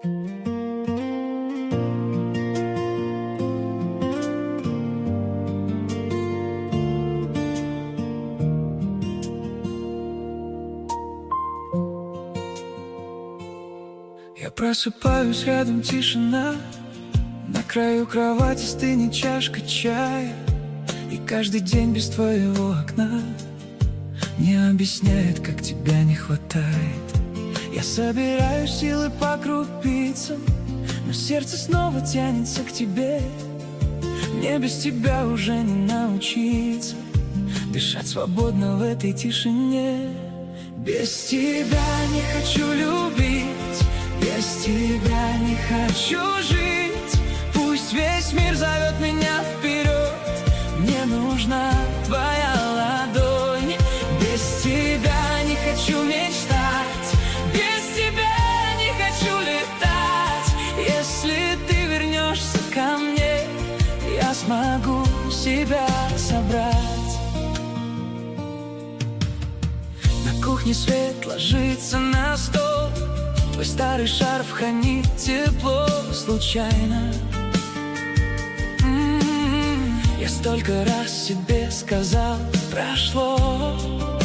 Я просыпаюсь, рядом тишина, на краю кровати стынет чашка чая. И каждый день без твоего окна мне объясняет, как тебя не хватает. Я собираю силы по крупицам, но сердце снова тянется к тебе. Мне без тебя уже не научиться дышать свободно в этой тишине. Без тебя не хочу любить, без тебя не хочу жить. Пусть весь мир зовет меня вперед, мне нужна твоя ладонь. Без тебя не хочу мечтать, без тебя не хочу летать. Если ты вернешься ко мне, я смогу себя собрать. На кухне свет ложится на стол, твой старый шарф хранит тепло случайно. Я столько раз себе сказал, прошло,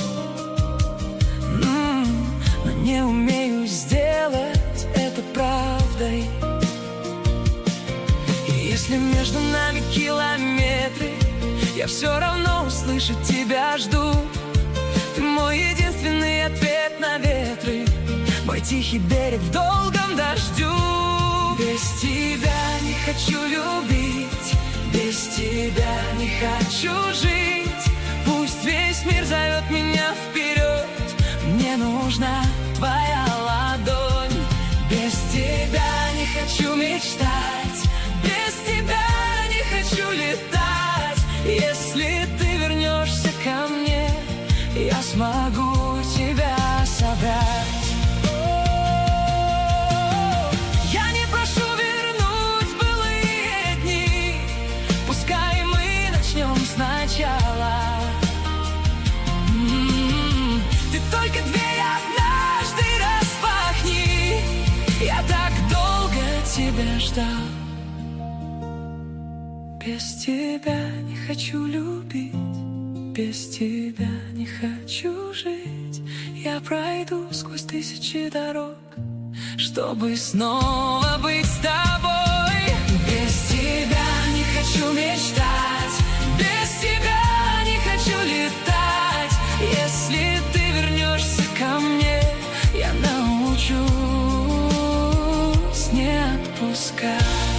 но не умею сделать это правдой. И если между нами километры, я все равно услышать тебя жду. Ты мой единственный ответ на ветры, мой тихий берег в долгом дождю. Без тебя не хочу любить, без тебя не хочу жить. Пусть весь мир зовет меня вперед, мне нужна твоя ладонь. Без тебя не хочу мечтать, без тебя не хочу летать. Если ты вернешься ко мне, я смогу тебя собрать. Ты только дверь однажды распахни, я так долго тебя ждал. Без тебя не хочу любить, без тебя не хочу жить. Я пройду сквозь тысячи дорог, чтобы снова быть с тобой. Без тебя не хочу мечтать, без тебя не хочу летать. Если ты вернешься ко мне, я научусь не отпускать.